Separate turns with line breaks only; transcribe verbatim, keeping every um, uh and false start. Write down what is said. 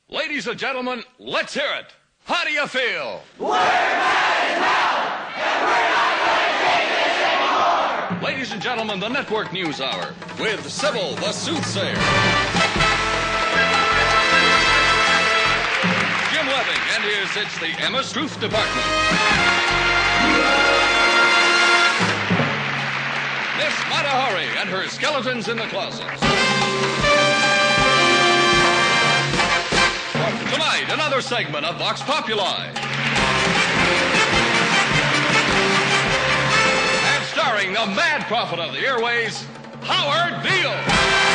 Ladies and gentlemen, let's hear it. How do you feel?
We're mad as hell, and we're not going to take this anymore.
Ladies and gentlemen, the Network News Hour with Sybil the Soothsayer. Jim Webbing, and here's it's the Emma Struth Department. Miss Mata Hari and her skeletons in the closets. Tonight, another segment of Vox Populi. And starring the mad prophet of the airways, Howard Veal.